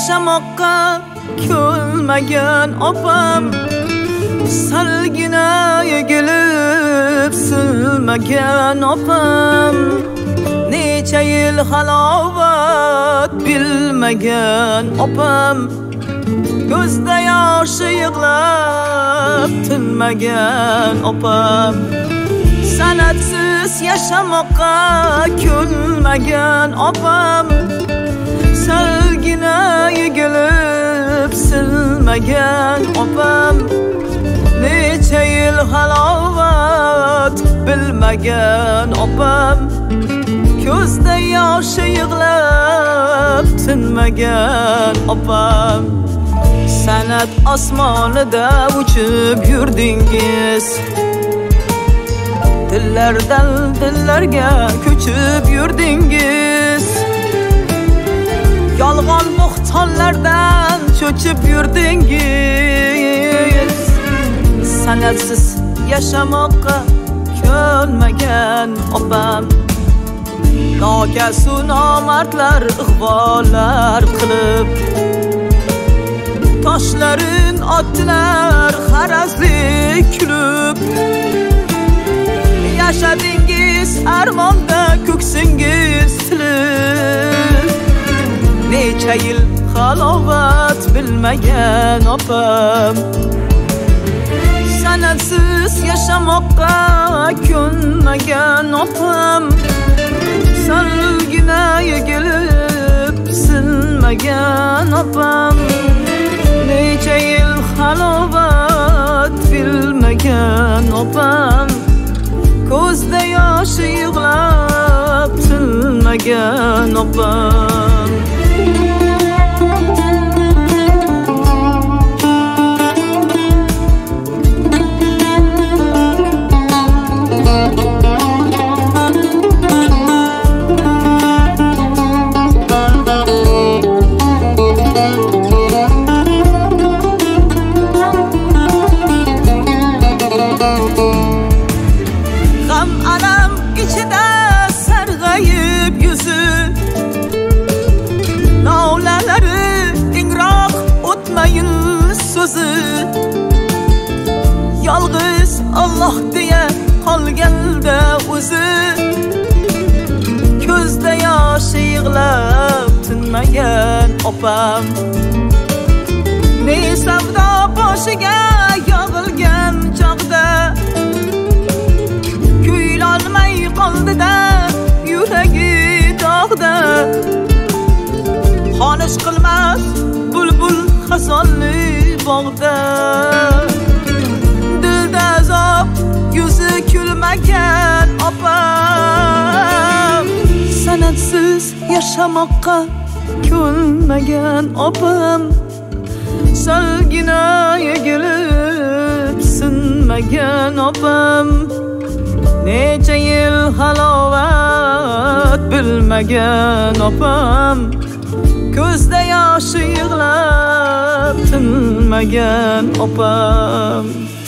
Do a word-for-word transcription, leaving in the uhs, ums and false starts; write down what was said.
yashamoqqa ko'nmagan opam, salgina egilib silmagan opam, necha yil halovat bilmagan opam, ko'zda yoshi yig'lab tinmagan opam, sanatsiz yashamoqqa ko'nmagan opam, salgina egilib silmagan opam, necha yil halovat bilmagan opam, ko'zda yoshi yig'lab tinmagan opam. San'at osmonida uchib yurdingiz, dillardan dillarga ko'chib yurdingiz, yolg'on bo'xtonlardan cho'chib yurdingiz. San'atsiz yashamoqqa ko'nmagan opam, nokasu nomardlar ig'volar qilib, toshlarin otdilar harazli kulib. Yashadingiz armonda ko'ksingiz silib, necha yil halovat bilmagan opam, san'atsiz yashamoqqa ko'nmagan opam, salgina egilib silmagan opam, necha yil halovat bilmagan opam, ko'zda yoshi yig'lab tinmagan opam. G'am alam ichida sarg'ayib yuzi, novlalari ingroq o'tmayin so'zi, yolg'iz Alloh deya qolganda o'zi, ko'zda yoshi yig'lab tinmagan opam, ne savdo boshiga yog'ilgan chog'da, kuylolmay qoldida yuragi dog'da, xonish qilmas bulbul xazonli bog'da, dilda azob yuzi kulmagan opam, san'atsiz yashamoqqa ko'nmagan opam, salgina egilib sinmagan opam, necha yil halovat bilmagan opam, ko'zda yoshi yig'lab tinmagan opam.